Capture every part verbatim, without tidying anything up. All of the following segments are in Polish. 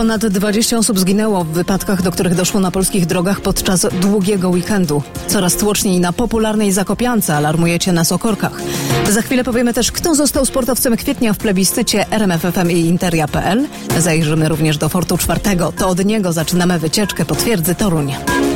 Ponad dwadzieścia osób zginęło w wypadkach, do których doszło na polskich drogach podczas długiego weekendu. Coraz tłoczniej na popularnej Zakopiance, alarmujecie nas o korkach. Za chwilę powiemy też, kto został sportowcem kwietnia w plebiscycie R M F F M i Interia kropka p l. Zajrzymy również do Fortu czwartego. To od niego zaczynamy wycieczkę po twierdzy Toruń.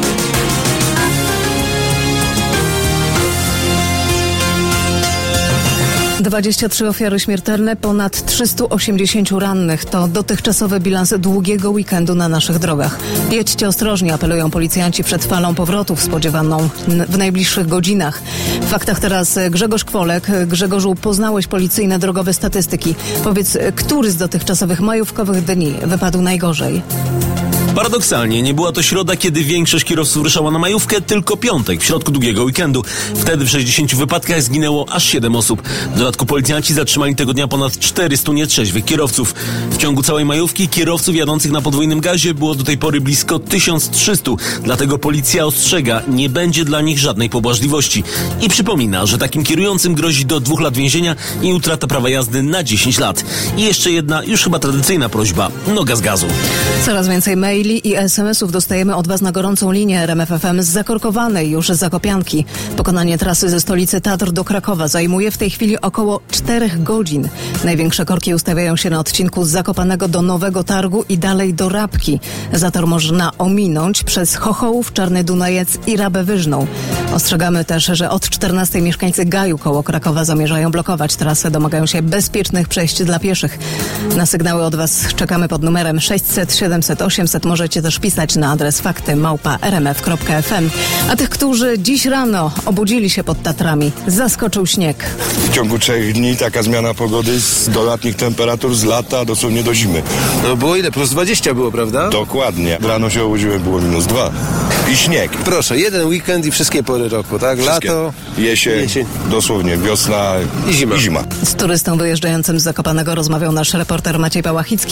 dwadzieścia trzy ofiary śmiertelne, ponad trzysta osiemdziesiąt rannych. To dotychczasowy bilans długiego weekendu na naszych drogach. Jedźcie ostrożnie, apelują policjanci przed falą powrotów spodziewaną w najbliższych godzinach. W faktach teraz Grzegorz Kwolek. Grzegorzu, poznałeś policyjne drogowe statystyki. Powiedz, który z dotychczasowych majówkowych dni wypadł najgorzej? Paradoksalnie nie była to środa, kiedy większość kierowców ruszała na majówkę, tylko piątek, w środku długiego weekendu. Wtedy w sześćdziesięciu wypadkach zginęło aż siedem osób. W dodatku policjanci zatrzymali tego dnia ponad czterystu nietrzeźwych kierowców. W ciągu całej majówki kierowców jadących na podwójnym gazie było do tej pory blisko tysiąc trzysta. Dlatego policja ostrzega, nie będzie dla nich żadnej pobłażliwości. I przypomina, że takim kierującym grozi do dwóch lat więzienia i utrata prawa jazdy na dziesięć lat. I jeszcze jedna, już chyba tradycyjna prośba, noga z gazu. Coraz więcej maili i es em esów dostajemy od Was na gorącą linię R M F F M z zakorkowanej już Zakopianki. Pokonanie trasy ze stolicy Tatr do Krakowa zajmuje w tej chwili około czterech godzin. Największe korki ustawiają się na odcinku z Zakopanego do Nowego Targu i dalej do Rabki. Zator można ominąć przez Chochołów, Czarny Dunajec i Rabę Wyżną. Ostrzegamy też, że od czternastej mieszkańcy Gaju koło Krakowa zamierzają blokować trasę. Domagają się bezpiecznych przejść dla pieszych. Na sygnały od Was czekamy pod numerem sześćset siedemset osiemset. Możecie też pisać na adres fakty małpa r m f kropka f m. A tych, którzy dziś rano obudzili się pod Tatrami, zaskoczył śnieg. W ciągu trzech dni taka zmiana pogody z dolatnich temperatur z lata dosłownie do zimy. No było ile? Plus dwadzieścia było, prawda? Dokładnie. Rano się obudziłem, było minus dwa. I śnieg. Proszę, jeden weekend i wszystkie pory roku, tak? Wszystkie. Lato, jesień, jesień, dosłownie wiosna i zima. i zima. Z turystą wyjeżdżającym z Zakopanego rozmawiał nasz reporter Maciej Pałachicki.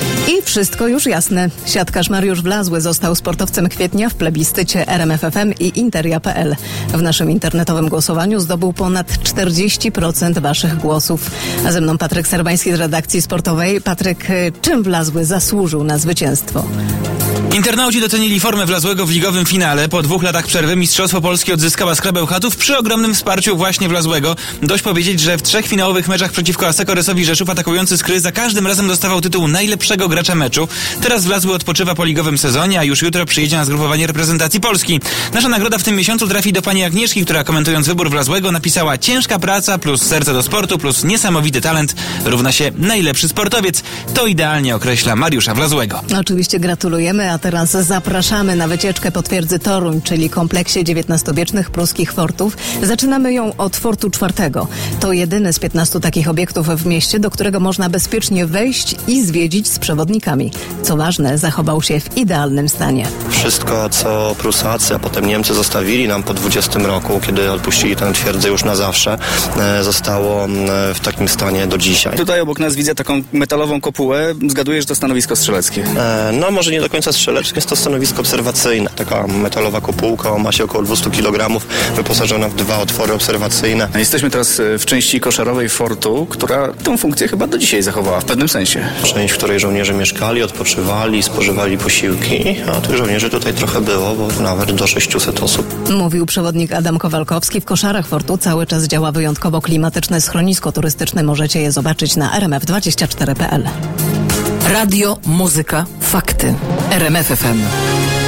I wszystko już jasne. Siatkarz Mariusz Wlazły został sportowcem kwietnia w plebiscycie R M F F M i Interia kropka p l. W naszym internetowym głosowaniu zdobył ponad czterdzieści procent waszych głosów. A ze mną Patryk Serbański z redakcji sportowej. Patryk, czym Wlazły zasłużył na zwycięstwo? Internauci docenili formę Wlazłego w ligowym finale. Po dwóch latach przerwy Mistrzostwo Polskie odzyskała Skra Bełchatów przy ogromnym wsparciu właśnie Wlazłego. Dość powiedzieć, że w trzech finałowych meczach przeciwko Asekoresowi Rzeszów atakujący Skry za każdym razem dostawał tytuł najlepszego gracza meczu. Teraz Wlazły odpoczywa po ligowym sezonie, a już jutro przyjedzie na zgrupowanie reprezentacji Polski. Nasza nagroda w tym miesiącu trafi do pani Agnieszki, która komentując wybór Wlazłego napisała: ciężka praca plus serce do sportu plus niesamowity talent równa się najlepszy sportowiec. To idealnie określa Mariusza Wlazłego. Oczywiście gratulujemy, a teraz zapraszamy na wycieczkę po twierdzy Toruń, czyli kompleksie dziewiętnastowiecznych pruskich fortów. Zaczynamy ją od Fortu czwartego. To jedyny z piętnastu takich obiektów w mieście, do którego można bezpiecznie wejść i zwiedzić z przewodnikami. Co ważne, zachował się w idealnym stanie. Wszystko, co Prusacy, a potem Niemcy zostawili nam po dwudziestym roku, kiedy odpuścili tę twierdzę już na zawsze, zostało w takim stanie do dzisiaj. Tutaj obok nas widzę taką metalową kopułę. Zgaduję, że to stanowisko strzeleckie. No może nie do końca strzeleckie, jest to stanowisko obserwacyjne. Taka metalowa kopułka o masie około dwieście kilogramów, wyposażona w dwa otwory obserwacyjne. Jesteśmy teraz w części koszarowej fortu, która tę funkcję chyba do dzisiaj zachowała w pewnym sensie. Część, w której żołnierze mieszkali, odpoczywali, spożywali posiłki, a tych żołnierzy tutaj trochę było, bo nawet do sześciuset osób. Mówił przewodnik Adam Kowalkowski. W koszarach fortu cały czas działa wyjątkowo klimatyczne schronisko turystyczne. Możecie je zobaczyć na r m f dwadzieścia cztery kropka p l. Radio, muzyka, fakty. R M F F M.